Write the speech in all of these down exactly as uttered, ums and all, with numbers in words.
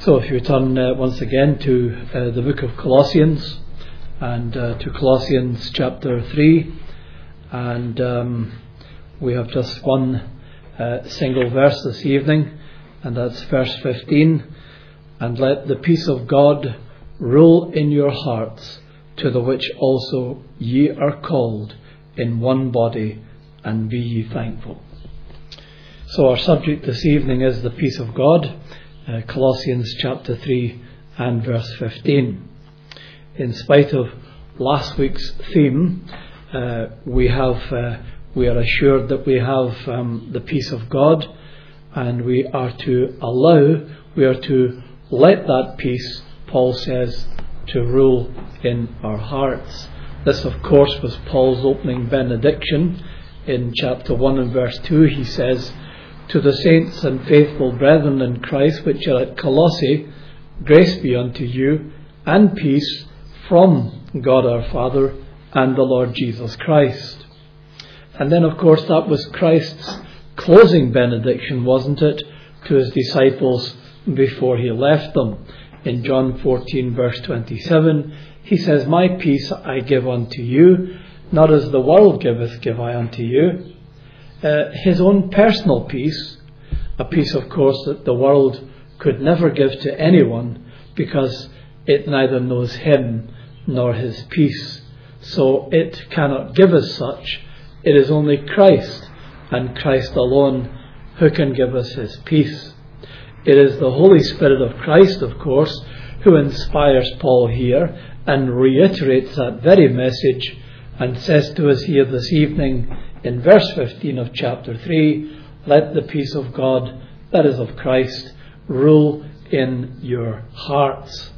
So if you turn uh, once again to uh, the book of Colossians, and uh, to Colossians chapter three, and um, we have just one uh, single verse this evening, and that's verse fifteen. And let the peace of God rule in your hearts, to the which also ye are called in one body, and be ye thankful. So our subject this evening is the peace of God. Uh, Colossians chapter three and verse fifteen. In spite of last week's theme, uh, we have uh, we are assured that we have um, the peace of God, and we are to allow, we are to let that peace, Paul says, to rule in our hearts. This, of course, was Paul's opening benediction. In chapter one and verse two, he says, "To the saints and faithful brethren in Christ which are at Colossae, grace be unto you, and peace from God our Father and the Lord Jesus Christ." And then, of course, that was Christ's closing benediction, wasn't it, to his disciples before he left them. In John fourteen, verse twenty-seven, he says, "My peace I give unto you, not as the world giveth give I unto you." Uh, his own personal peace, a peace, of course, that the world could never give to anyone, because it neither knows him nor his peace. So it cannot give as such. It is only Christ, and Christ alone, who can give us his peace. It is the Holy Spirit of Christ, of course, who inspires Paul here and reiterates that very message, and says to us here this evening in verse fifteen of chapter three, "Let the peace of God, that is of Christ, rule in your hearts."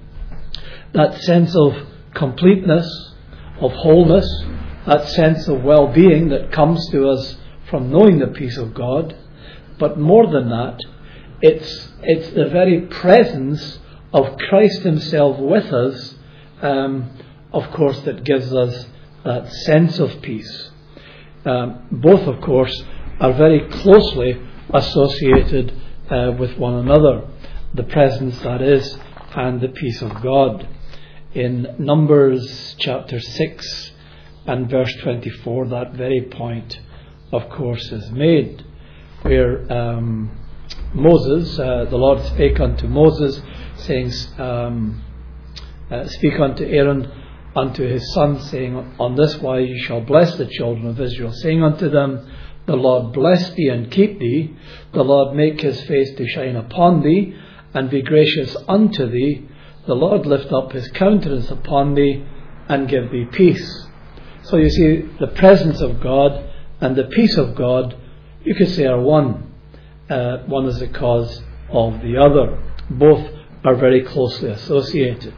That sense of completeness, of wholeness, that sense of well-being that comes to us from knowing the peace of God. But more than that, it's it's the very presence of Christ himself with us, um, of course, that gives us that sense of peace. Um, both, of course, are very closely associated uh, with one another. The presence, that is, and the peace of God. In Numbers chapter six and verse twenty-four, that very point, of course, is made, where um, Moses, uh, the Lord spake unto Moses, saying, um, uh, "Speak unto Aaron, unto his sons, saying, On this wise you shall bless the children of Israel, saying unto them, The Lord bless thee and keep thee. The Lord make his face to shine upon thee, and be gracious unto thee. The Lord lift up his countenance upon thee, and give thee peace." So you see, the presence of God and the peace of God, you could say, are one. Uh, one is the cause of the other. Both are very closely associated.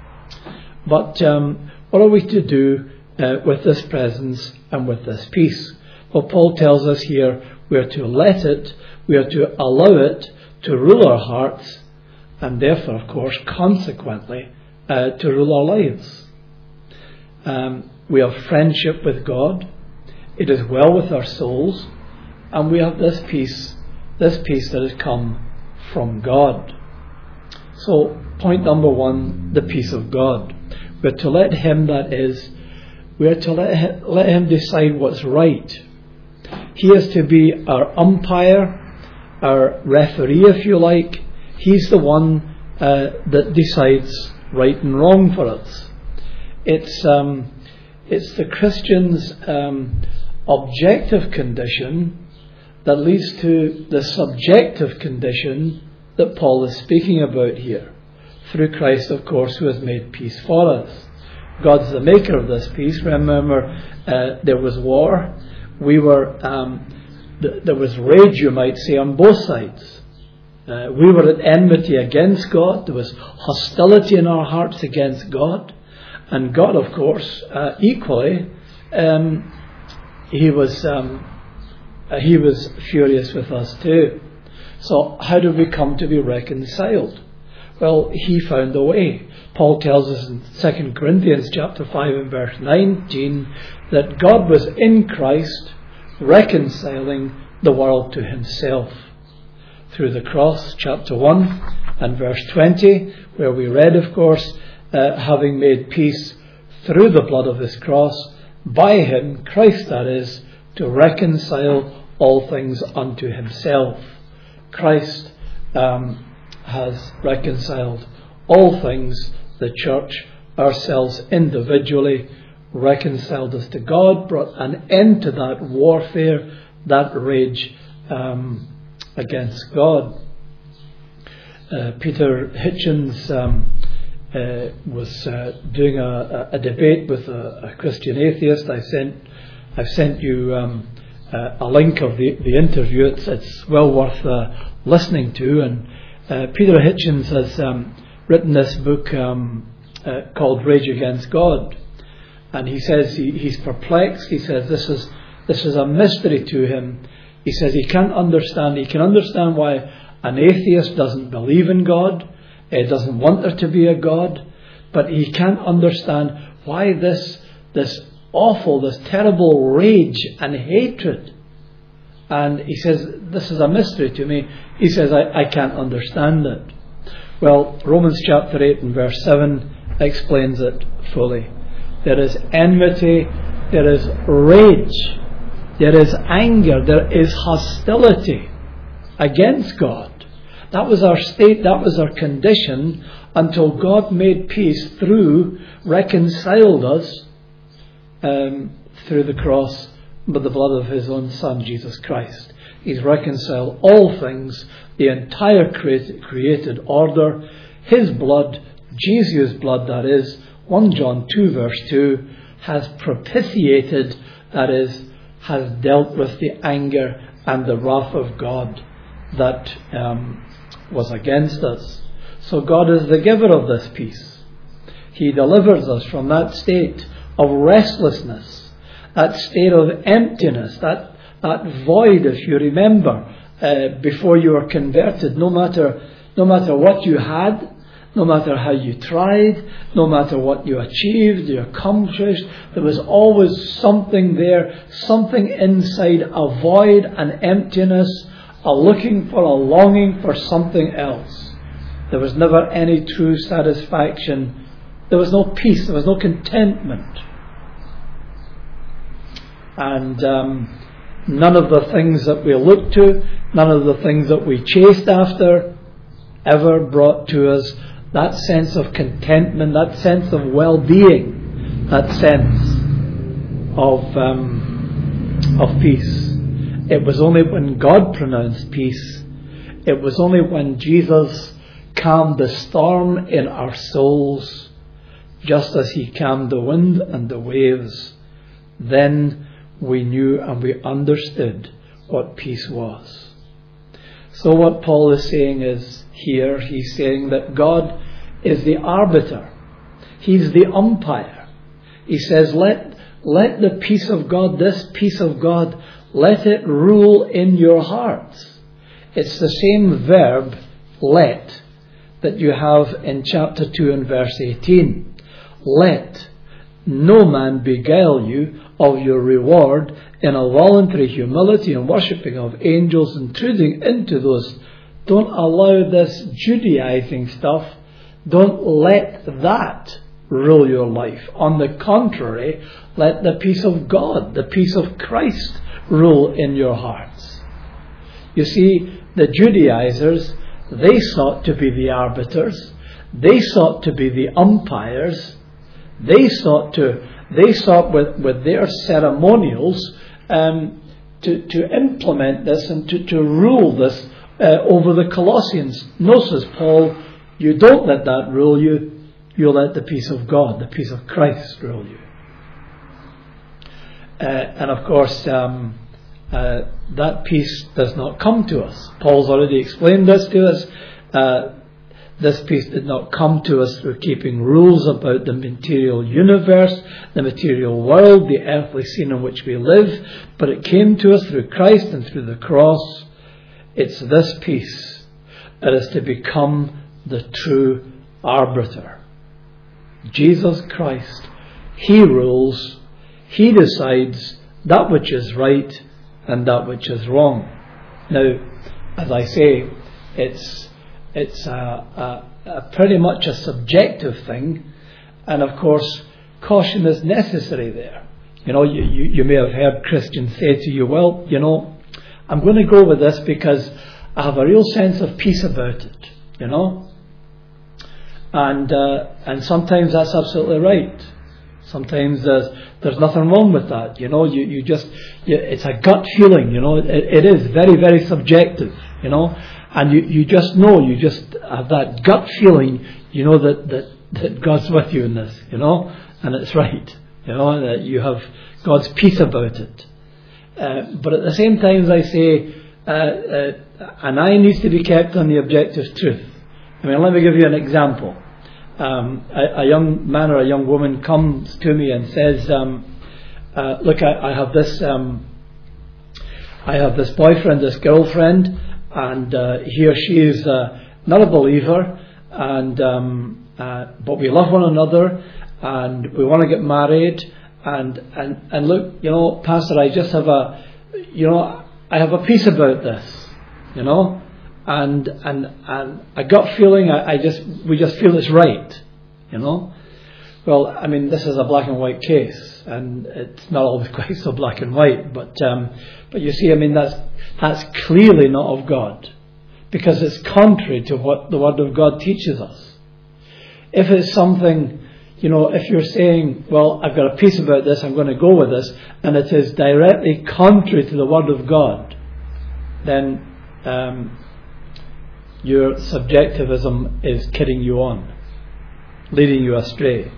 But um, what are we to do uh, with this presence and with this peace? Well, Paul tells us here we are to let it, we are to allow it to rule our hearts, and therefore, of course, consequently, uh, to rule our lives. Um, we have friendship with God. It is well with our souls, and we have this peace, this peace that has come from God. So, point number one, the peace of God. We're to let him, that is, we are to let him, let him decide what's right. He is to be our umpire, our referee, if you like. He's the one uh, that decides right and wrong for us. It's um, it's the Christian's um, objective condition that leads to the subjective condition that Paul is speaking about here. Through Christ, of course, who has made peace for us. God's the maker of this peace. Remember, uh, there was war. We were, um, th- there was rage, you might say, on both sides. Uh, we were at enmity against God. There was hostility in our hearts against God. And God, of course, uh, equally, um, he was um, uh, he was furious with us too. So how did we come to be reconciled? Well, he found a way. Paul tells us in Second Corinthians chapter five and verse nineteen that God was in Christ reconciling the world to himself. Through the cross, chapter one and verse twenty, where we read, of course, uh, having made peace through the blood of his cross, by him, Christ that is, to reconcile all things unto himself. Christ um, has reconciled all things, the church, ourselves individually, reconciled us to God, brought an end to that warfare, that rage um, against God. Uh, Peter Hitchens um, uh, was uh, doing a, a debate with a, a Christian atheist. I sent, I've sent you um, uh, a link of the, the interview. It's, it's well worth uh, listening to. And uh, Peter Hitchens has um, written this book um, uh, called Rage Against God. And he says he, he's perplexed. He says this is this is a mystery to him. He says he can't understand. He can understand why an atheist doesn't believe in God. He doesn't want there to be a God. But he can't understand why this this awful, this terrible rage and hatred. And he says, this is a mystery to me. He says, I, I can't understand it. Well, Romans chapter eight and verse seven explains it fully. There is enmity, there is rage, there is anger, there is hostility against God. That was our state, that was our condition until God made peace through, reconciled us um, through the cross with the blood of his own Son, Jesus Christ. He's reconciled all things, the entire created, created order, his blood, Jesus' blood that is, First John two verse two, has propitiated, that is, has dealt with the anger and the wrath of God that um, was against us. So God is the giver of this peace. He delivers us from that state of restlessness, that state of emptiness, that, that void, if you remember, uh, before you were converted, no matter, no matter what you had, no matter how you tried, no matter what you achieved, you accomplished, there was always something there, something inside, a void, an emptiness, a looking for, a longing for something else. There was never any true satisfaction. There was no peace, there was no contentment. And um, none of the things that we looked to, none of the things that we chased after, ever brought to us that sense of contentment, that sense of well-being, that sense of um, of peace. It was only when God pronounced peace, it was only when Jesus calmed the storm in our souls, just as he calmed the wind and the waves, then we knew and we understood what peace was. So what Paul is saying is here, he's saying that God is the arbiter. He's the umpire. He says, let, let the peace of God, this peace of God, let it rule in your hearts. It's the same verb, let, that you have in chapter two and verse eighteen. Let no man beguile you of your reward in a voluntary humility and worshipping of angels, intruding into those. Don't allow this Judaizing stuff. Don't let that rule your life. On the contrary, let the peace of God, the peace of Christ, rule in your hearts. You see, the Judaizers, they sought to be the arbiters. They sought to be the umpires. They sought to, they sought with, with their ceremonials um, to, to implement this and to, to rule this uh, over the Colossians. No, says Paul, you don't let that rule you. You let the peace of God, the peace of Christ rule you. Uh, and of course, um, uh, that peace does not come to us. Paul's already explained this to us. Uh, This peace did not come to us through keeping rules about the material universe, the material world, the earthly scene in which we live, but it came to us through Christ and through the cross. It's this peace that is to become the true arbiter. Jesus Christ, he rules, he decides that which is right and that which is wrong. Now, as I say, it's it's a, a, a pretty much a subjective thing, and of course caution is necessary there. You know, you, you, you may have heard Christians say to you, well, you know, I'm going to go with this because I have a real sense of peace about it, you know. And uh, and sometimes that's absolutely right. Sometimes there's there's nothing wrong with that, you know. You you just you, it's a gut feeling, you know. It, it is very very subjective, you know. And you, you just know, you just have that gut feeling, you know, that, that that God's with you in this, you know, and it's right, you know, that you have God's peace about it. Uh, but at the same time, as I say, uh, uh, an eye needs to be kept on the objective truth. I mean, let me give you an example. Um, a, a young man or a young woman comes to me and says, um, uh, "Look, I, I have this, um, I have this boyfriend, this girlfriend, and uh, he or she is uh, not a believer, and um, uh, but we love one another, and we want to get married." And, and and look, you know, Pastor, I just have a, you know, I have a peace about this, you know, and and and a gut feeling. I, I just we just feel it's right, you know. Well, I mean, this is a black and white case, and it's not always quite so black and white. But um, but you see, I mean, that's that's clearly not of God, because it's contrary to what the Word of God teaches us. If it's something, you know, if you're saying, well, I've got a peace about this, I'm going to go with this, and it is directly contrary to the Word of God, then um, your subjectivism is kidding you on, leading you astray.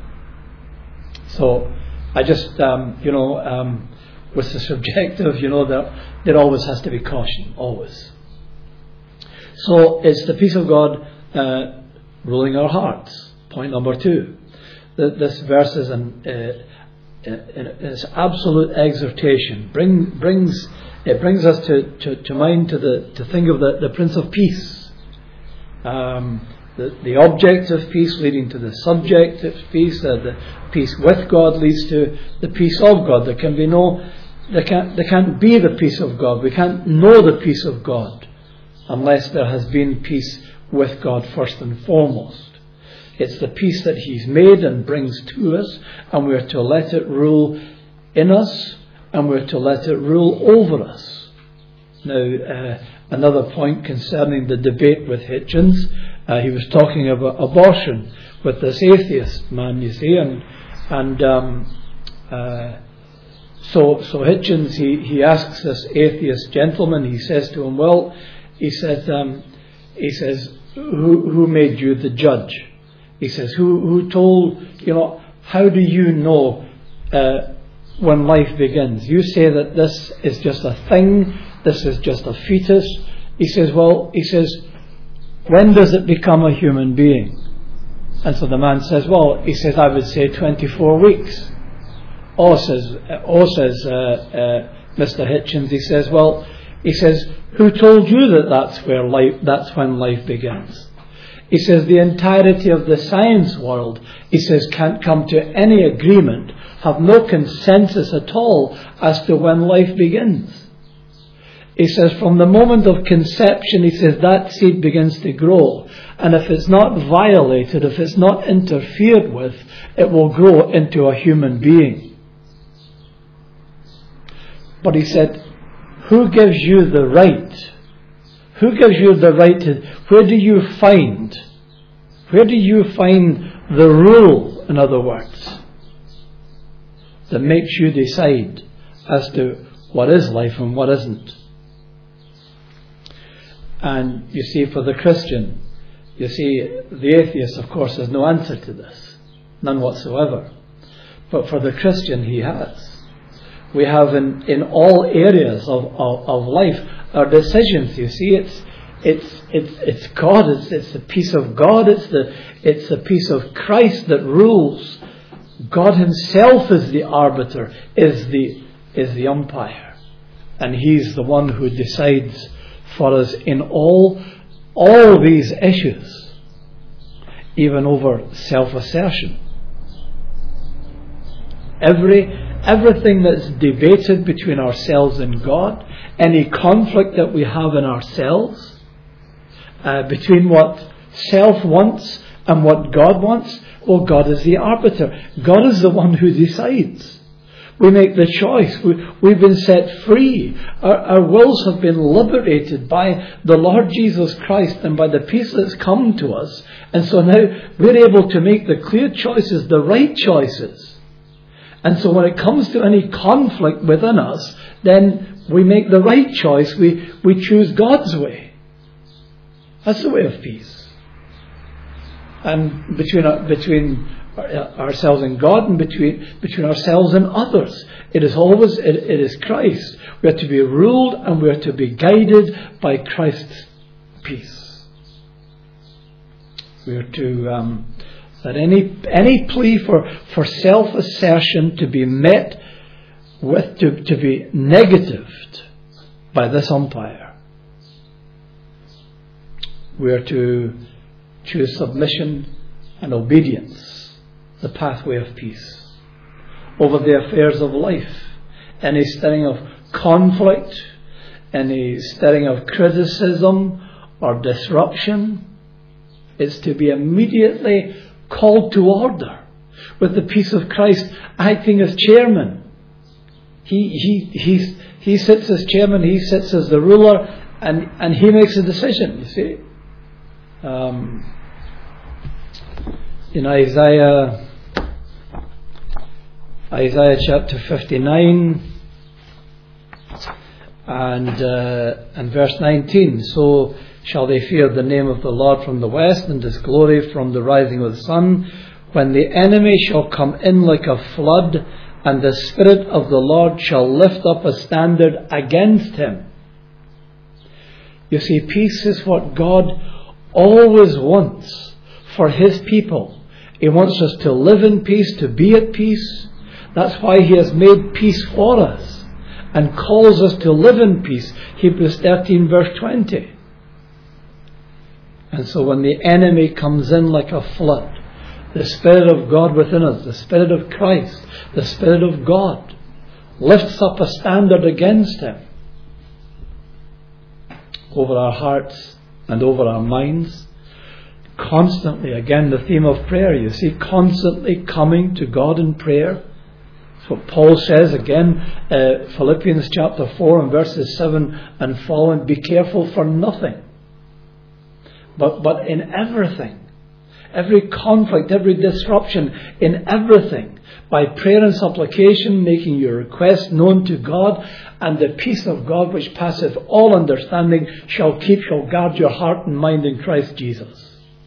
So I just, um, you know, um, with the subjective, you know, there, there always has to be caution, always. So it's the peace of God uh, ruling our hearts. Point number two. This verse is an uh, it's absolute exhortation. Bring, brings it brings us to, to, to mind to the to think of the, the Prince of Peace. Um, the the object of peace leading to the subject of peace. Uh, the peace with God leads to the peace of God. There can be no there can't there can't be the peace of God. We can't know the peace of God unless there has been peace with God first and foremost. It's the peace that He's made and brings to us, and we're to let it rule in us, and we're to let it rule over us. Now, uh, another point concerning the debate with Hitchens, uh, he was talking about abortion with this atheist man, you see, and and um, uh, so so Hitchens, he, he asks this atheist gentleman, he says to him, well, he says, um, he says, who who made you the judge? He says, who who told, you know, how do you know uh, when life begins? You say that this is just a thing, this is just a fetus. He says, well, he says, when does it become a human being? And so the man says, well, he says, I would say twenty-four weeks. Or says, or says uh, uh, Mister Hitchens, he says, well, he says, who told you that that's where life, that's when life begins? He says the entirety of the science world, he says, can't come to any agreement, have no consensus at all as to when life begins. He says from the moment of conception, he says that seed begins to grow. And if it's not violated, if it's not interfered with, it will grow into a human being. But he said, who gives you the right? Who gives you the right to, where do you find, where do you find the rule, in other words, that makes you decide as to what is life and what isn't? And you see, for the Christian, you see, the atheist, of course, has no answer to this, none whatsoever. But for the Christian, he has. We have in, in all areas of, of, of life our decisions. You see, it's it's it's it's God. It's it's the peace of God. It's the it's the peace of Christ that rules. God Himself is the arbiter, is the is the umpire, and He's the one who decides for us in all all these issues, even over self-assertion. Every Everything that's debated between ourselves and God, any conflict that we have in ourselves, uh, between what self wants and what God wants? Well, God is the arbiter. God is the one who decides. We make the choice. We, we've been set free. Our, our wills have been liberated by the Lord Jesus Christ and by the peace that's come to us. And so now we're able to make the clear choices, the right choices. And so when it comes to any conflict within us, then we make the right choice. We, we choose God's way. That's the way of peace. And between, between ourselves and God, and between between ourselves and others, it is always it, it is Christ. We are to be ruled and we are to be guided by Christ's peace. We are to um, that any any plea for for self assertion to be met with to to be negatived by this umpire. We are to choose submission and obedience, the pathway of peace, over the affairs of life. Any stirring of conflict, any stirring of criticism or disruption, is to be immediately called to order with the peace of Christ acting as chairman. He he he he sits as chairman, he sits as the ruler, and, and he makes a decision, you see. Um, in Isaiah Isaiah chapter fifty-nine and uh, and verse nineteen, so shall they fear the name of the Lord from the west, and his glory from the rising of the sun, when the enemy shall come in like a flood, and the Spirit of the Lord shall lift up a standard against him. You see, peace is what God always wants for his people. He wants us to live in peace, to be at peace. That's why he has made peace for us and calls us to live in peace. Hebrews thirteen verse twenty. And so when the enemy comes in like a flood, the Spirit of God within us, the Spirit of Christ, the Spirit of God, lifts up a standard against him over our hearts and over our minds. Constantly, again, the theme of prayer, you see, constantly coming to God in prayer. That's what Paul says again, uh, Philippians chapter four and verses seven and following, be careful for nothing, but, but in everything, every conflict, every disruption, in everything, by prayer and supplication, making your requests known to God, and the peace of God which passeth all understanding shall keep, shall guard your heart and mind in Christ Jesus.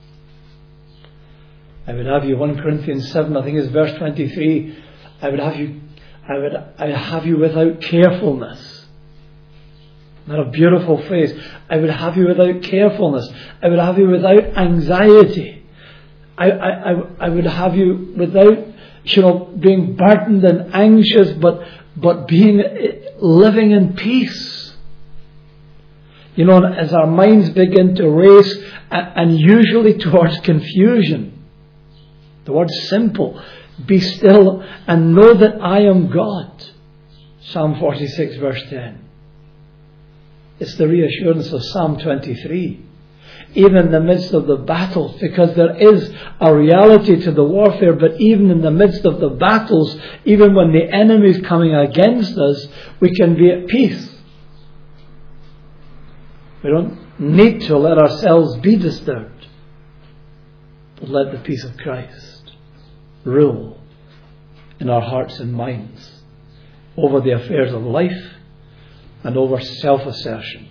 I would have you, First Corinthians seven, I think it's verse twenty-three, I would have you, I would, I would have you without carefulness. Not a beautiful phrase. I would have you without carefulness. I would have you without anxiety. I, I, I, I would have you without, you know, being burdened and anxious, but, but being, living in peace. You know, as our minds begin to race, and, and usually towards confusion. The word simple, be still and know that I am God. Psalm forty-six verse ten. It's the reassurance of Psalm twenty-three. Even in the midst of the battles, because there is a reality to the warfare, but even in the midst of the battles, even when the enemy is coming against us, we can be at peace. We don't need to let ourselves be disturbed, but let the peace of Christ rule in our hearts and minds over the affairs of life and over self-assertion.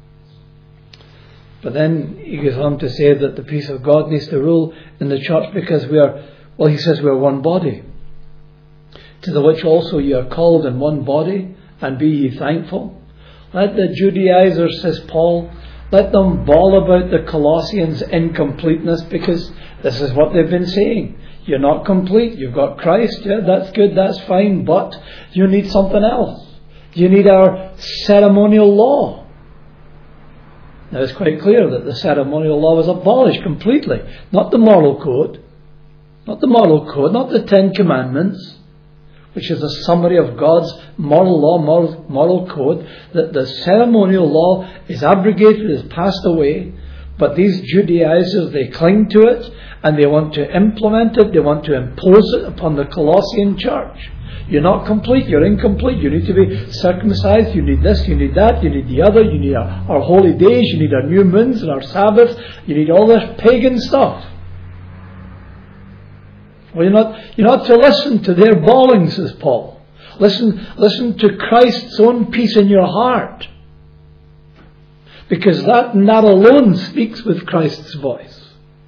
But then he goes on to say that the peace of God needs to rule in the church because we are, well, he says we are one body, to the which also you are called in one body, and be ye thankful. Let the Judaizers, says Paul, let them bawl about the Colossians' incompleteness, because this is what they've been saying. You're not complete. You've got Christ. Yeah, that's good. That's fine. But you need something else. You need our ceremonial law. Now it's quite clear that the ceremonial law was abolished completely. Not the moral code. Not the moral code. Not the Ten Commandments, which is a summary of God's moral law, moral, moral code. That the ceremonial law is abrogated, is passed away. But these Judaizers, they cling to it and they want to implement it. They want to impose it upon the Colossian church. You're not complete, you're incomplete, you need to be circumcised, you need this, you need that, you need the other, you need our, our holy days, you need our new moons and our Sabbaths, you need all this pagan stuff. Well, you're not, you're not to listen to their bawling, says Paul. Listen, listen to Christ's own peace in your heart. Because that and that alone speaks with Christ's voice.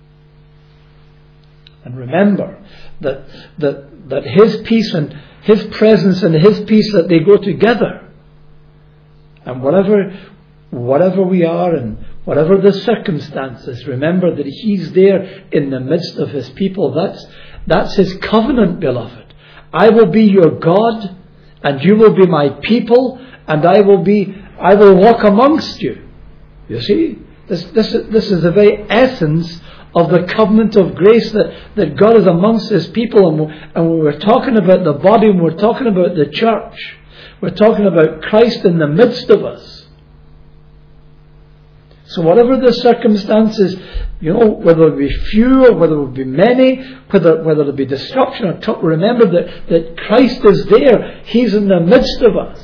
And remember that, that, that His peace and His presence and His peace, that they go together. And whatever, whatever we are and whatever the circumstances, remember that He's there in the midst of His people. That's, that's His covenant, beloved. I will be your God, and you will be my people, and I will be, I will walk amongst you. You see, this, this, this is the very essence of the covenant of grace, that, that God is amongst His people. And, and when we're talking about the body, and we're talking about the church, we're talking about Christ in the midst of us. So whatever the circumstances, you know, whether it be few or whether it be many, whether whether it be destruction or trouble, remember that, that Christ is there. He's in the midst of us.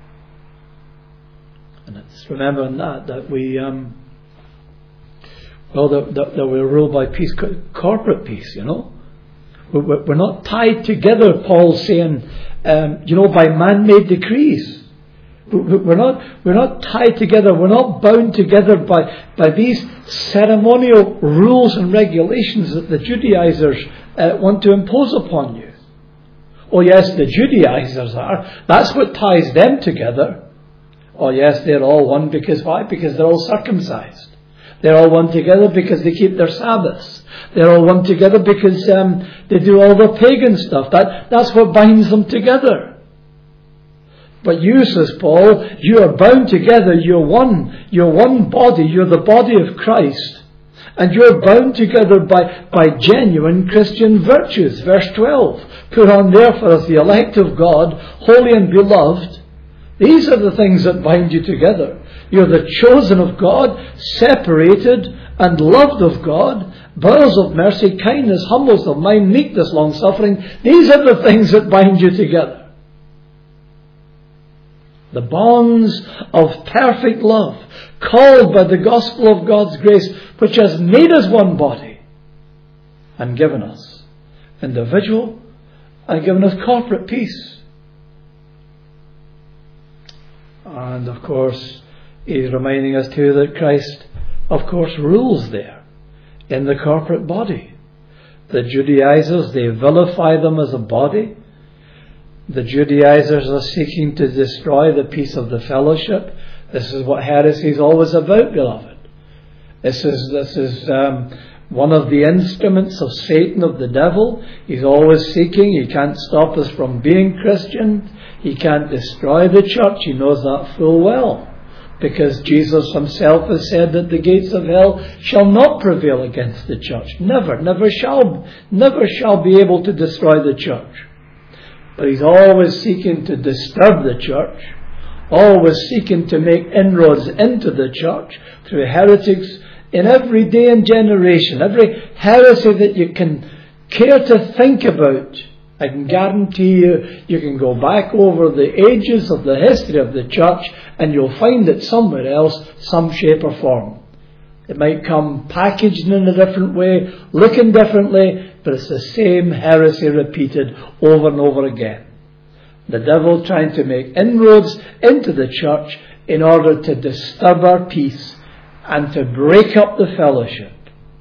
And it's remembering that, that we... Um, Well, that, that, that we're ruled by peace, corporate peace, you know. We're, we're not tied together, Paul's saying, um, you know, by man-made decrees. We're not, we're not tied together, we're not bound together by, by these ceremonial rules and regulations that the Judaizers uh, want to impose upon you. Oh yes, the Judaizers are. That's what ties them together. Oh yes, they're all one because why? Because they're all circumcised. They're all one together because they keep their Sabbaths. They're all one together because um, they do all the pagan stuff. That, that's what binds them together. But you, says Paul, you are bound together. You're one. You're one body. You're the body of Christ. And you're bound together by, by genuine Christian virtues. Verse twelve. Put on therefore as the elect of God, holy and beloved. These are the things that bind you together. You're the chosen of God, separated and loved of God, bowels of mercy, kindness, humbleness of mind, meekness, long-suffering. These are the things that bind you together. The bonds of perfect love, called by the gospel of God's grace, which has made us one body and given us individual and given us corporate peace. And of course, he's reminding us too that Christ, of course, rules there in the corporate body. The Judaizers, they vilify them as a body. The Judaizers are seeking to destroy the peace of the fellowship. This is what heresy is always about, beloved. This is this is um, one of the instruments of Satan, of the devil. He's always seeking. He can't stop us from being Christians. He can't destroy the church. He knows that full well. Because Jesus himself has said that the gates of hell shall not prevail against the church. Never, never shall, never shall be able to destroy the church. But he's always seeking to disturb the church, always seeking to make inroads into the church through heretics in every day and generation. Every heresy that you can care to think about, I can guarantee you, you can go back over the ages of the history of the church and you'll find it somewhere else, some shape or form. It might come packaged in a different way, looking differently, but it's the same heresy repeated over and over again. The devil trying to make inroads into the church in order to disturb our peace and to break up the fellowship.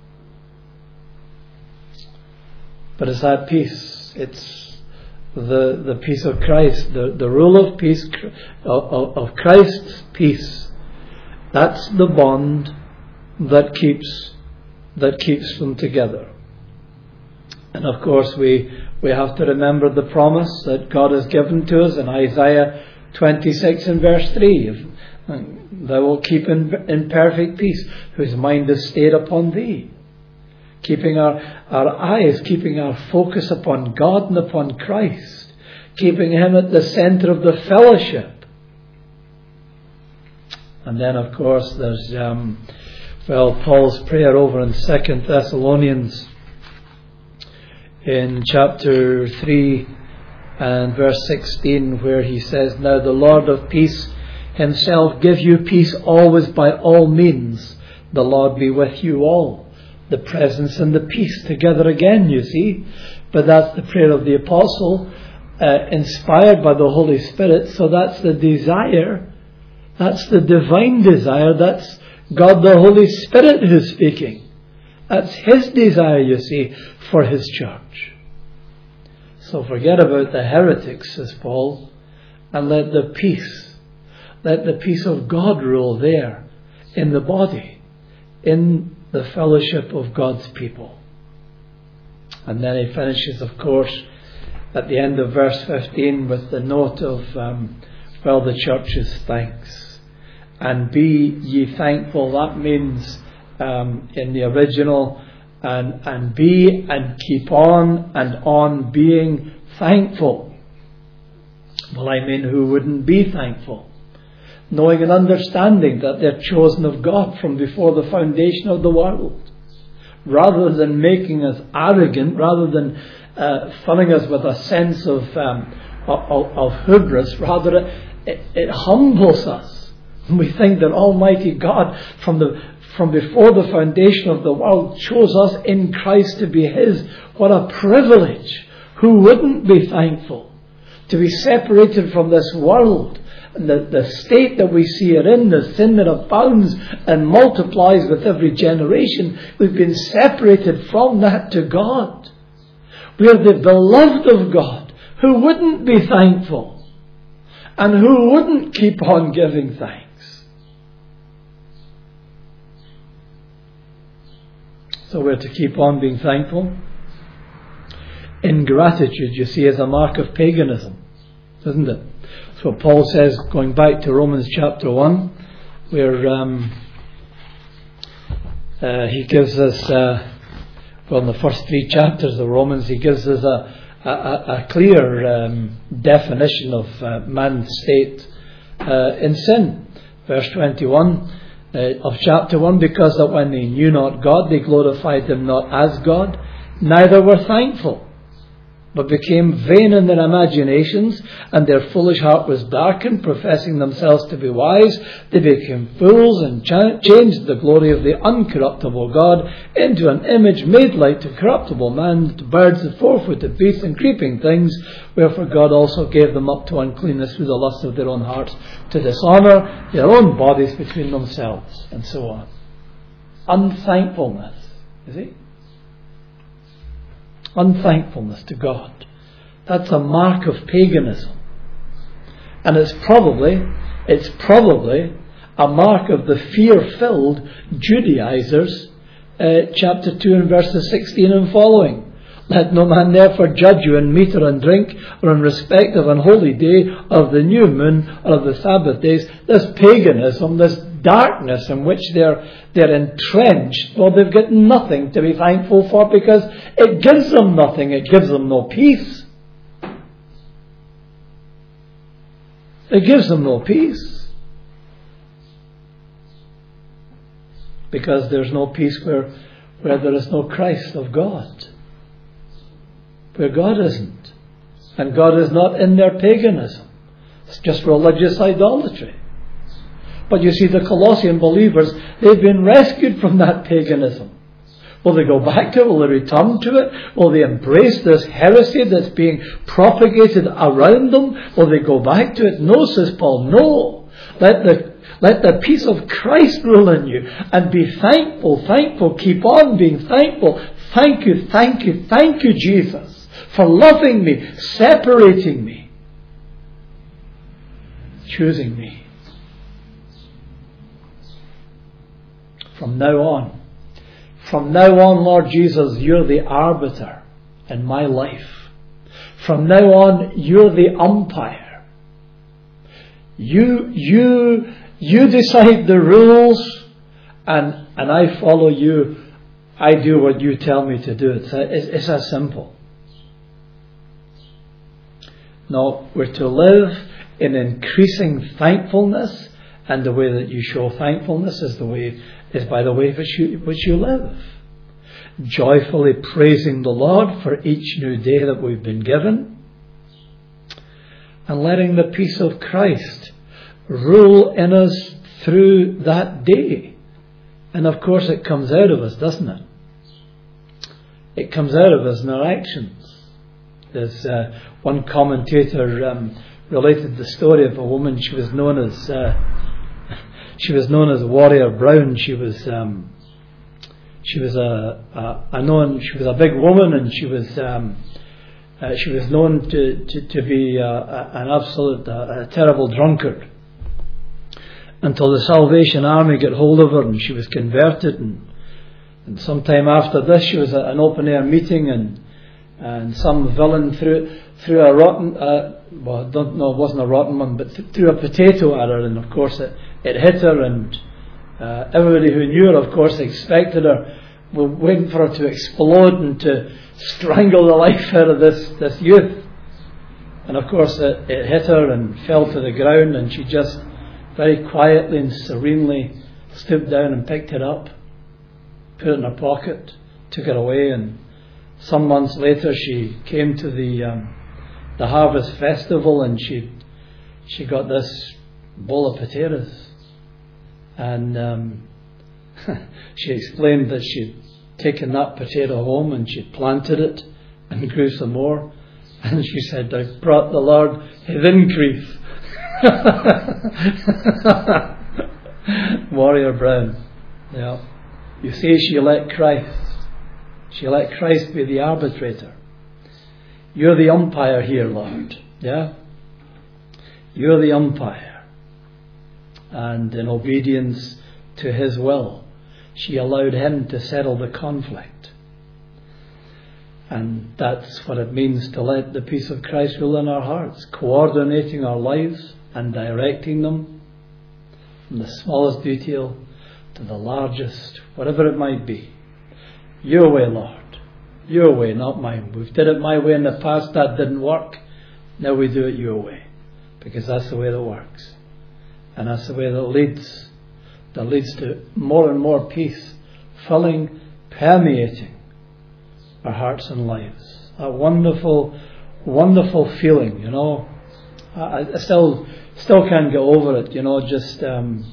But it's that peace. It's the, the peace of Christ, the, the rule of peace, of, of Christ's peace. That's the bond that keeps that keeps them together. And of course we we have to remember the promise that God has given to us in Isaiah twenty-six and verse three. Thou wilt keep in, in perfect peace whose mind is stayed upon thee. Keeping our, our eyes, keeping our focus upon God and upon Christ. Keeping Him at the centre of the fellowship. And then of course there's um, Well, Paul's prayer over in Second Thessalonians in chapter three and verse sixteen, where he says, "Now the Lord of peace himself give you peace always by all means. The Lord be with you all." The presence and the peace together again, you see. But that's the prayer of the apostle, uh, inspired by the Holy Spirit. So that's the desire. That's the divine desire. That's God the Holy Spirit who's speaking. That's His desire, you see, for His church. So forget about the heretics, says Paul, and let the peace, let the peace of God rule there in the body, in the fellowship of God's people. And then he finishes, of course, at the end of verse fifteen with the note of, um, well, the church's thanks. And be ye thankful. That means, um, in the original, and, and be and keep on and on being thankful. Well, I mean, who wouldn't be thankful? Knowing and understanding that they're chosen of God from before the foundation of the world. Rather than making us arrogant, rather than uh, filling us with a sense of, um, of, of hubris, rather it, it humbles us. We think that Almighty God from the from before the foundation of the world chose us in Christ to be His. What a privilege! Who wouldn't be thankful? To be separated from this world, and the, the state that we see it in, the sin that abounds and multiplies with every generation. We've been separated from that to God. We are the beloved of God. Who wouldn't be thankful? And who wouldn't keep on giving thanks? So we're to keep on being thankful. Ingratitude, you see, is a mark of paganism, isn't it? So Paul says, going back to Romans chapter one, where um, uh, he gives us, uh, well, in the first three chapters of Romans, he gives us a, a, a clear um, definition of uh, man's state uh, in sin. Verse twenty-one uh, of chapter one, because that when they knew not God, they glorified Him not as God, neither were thankful, but became vain in their imaginations, and their foolish heart was darkened. Professing themselves to be wise, they became fools, and cha- changed the glory of the uncorruptible God into an image made like to corruptible man, to birds, to four-footed beasts, and creeping things, wherefore God also gave them up to uncleanness through the lust of their own hearts, to dishonour their own bodies between themselves, and so on. Unthankfulness, you see? Unthankfulness to God. That's a mark of paganism. And it's probably, it's probably a mark of the fear-filled Judaizers, uh, chapter two and verses sixteen and following. Let no man therefore judge you in meat or in drink, or in respect of an holy day, of the new moon, or of the Sabbath days. This paganism, this darkness in which they're they're entrenched, well, they've got nothing to be thankful for, because it gives them nothing. It gives them no peace. It gives them no peace. Because there's no peace where, where there is no Christ of God. Where God isn't. And God is not in their paganism. It's just religious idolatry. But you see, the Colossian believers, they've been rescued from that paganism. Will they go back to it? Will they return to it? Will they embrace this heresy that's being propagated around them? Will they go back to it? No, says Paul, no. Let the, let the peace of Christ rule in you, and be thankful, thankful, keep on being thankful. Thank you, thank you, thank you, Jesus, for loving me, separating me, choosing me. From now on, from now on, Lord Jesus, you're the arbiter in my life. From now on, you're the umpire. You, you, you decide the rules, and and I follow you. I do what you tell me to do. It's, it's, it's as simple. No, we're to live in increasing thankfulness, and the way that you show thankfulness is the way is by the way which you, which you live. Joyfully praising the Lord for each new day that we've been given, and letting the peace of Christ rule in us through that day. And of course it comes out of us, doesn't it? It comes out of us in our actions. There's uh, one commentator um, related the story of a woman. She was known as uh, she was known as Warrior Brown. She was um, she was a, a, a known she was a big woman, and she was um, uh, she was known to to, to be uh, a, an absolute uh, a terrible drunkard. Until the Salvation Army got hold of her and she was converted, and, and sometime after this she was at an open air meeting, and and some villain threw threw a rotten uh, well I don't know it wasn't a rotten one, but th- threw a potato at her, and of course it, it hit her, and uh, everybody who knew her of course expected her, were waiting for her to explode and to strangle the life out of this, this youth, and of course it, it hit her and fell to the ground, and she just very quietly and serenely stooped down and picked it up, put it in her pocket, took it away, and some months later she came to the um, the Harvest Festival, and she she got this bowl of potatoes, and um, she explained that she'd taken that potato home and she'd planted it and grew some more, and she said, "I brought the Lord His increase." Warrior Brown. Yeah. You see, she let Christ. She let Christ be the arbitrator. You're the umpire here, Lord. Yeah. You're the umpire. And in obedience to His will, she allowed Him to settle the conflict. And that's what it means to let the peace of Christ rule in our hearts, coordinating our lives and directing them from the smallest detail to the largest, whatever it might be. Your way, Lord. Your way, not mine. We've did it my way in the past, that didn't work. Now we do it your way, because that's the way that works. And that's the way that leads, that leads to more and more peace, filling, permeating our hearts and lives. A wonderful, wonderful feeling, you know. I, I still still can't get over it, you know, just, um,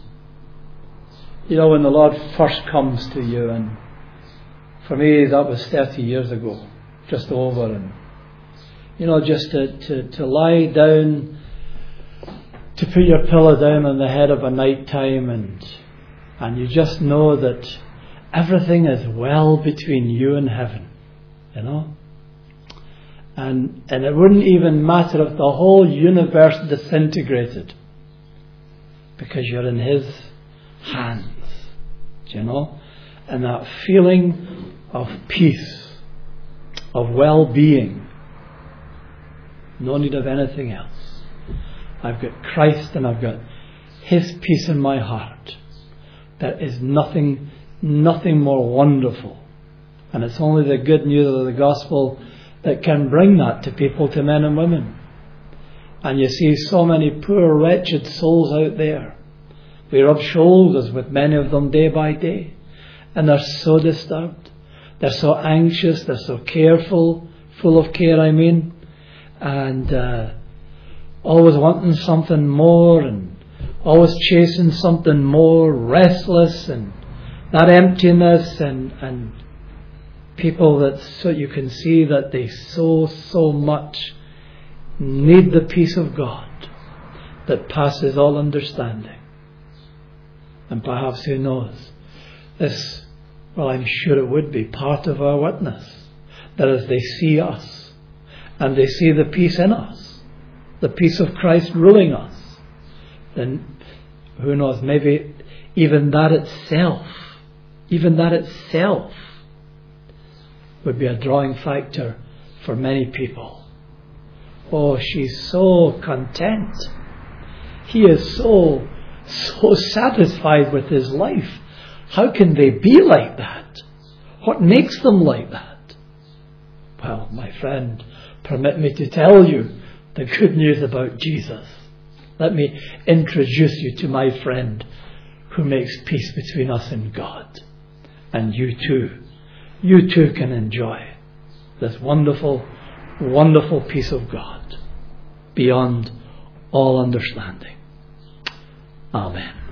you know, when the Lord first comes to you, and for me that was thirty years ago, just over, and, you know, just to, to, to lie down, to put your pillow down on the head of a night time, and, and you just know that everything is well between you and heaven, you know. And and it wouldn't even matter if the whole universe disintegrated, because you're in His hands, do you know? And that feeling of peace, of well-being, no need of anything else. I've got Christ and I've got His peace in my heart. There is nothing, nothing more wonderful. And it's only the good news of the gospel that can bring that to people, to men and women. And you see so many poor wretched souls out there. We rub shoulders with many of them day by day, and they're so disturbed, they're so anxious, they're so careful, full of care I mean, and uh, always wanting something more, and always chasing something more, restless, and that emptiness, and and people that so you can see that they so, so much need the peace of God that passes all understanding. And perhaps, who knows, this, well, I'm sure it would be part of our witness, that as they see us and they see the peace in us, the peace of Christ ruling us, then who knows, maybe even that itself, even that itself would be a drawing factor for many people. Oh, she's so content. He is so, so satisfied with his life. How can they be like that? What makes them like that? Well, my friend, permit me to tell you the good news about Jesus. Let me introduce you to my friend who makes peace between us and God. And you too, you too can enjoy this wonderful, wonderful peace of God beyond all understanding. Amen.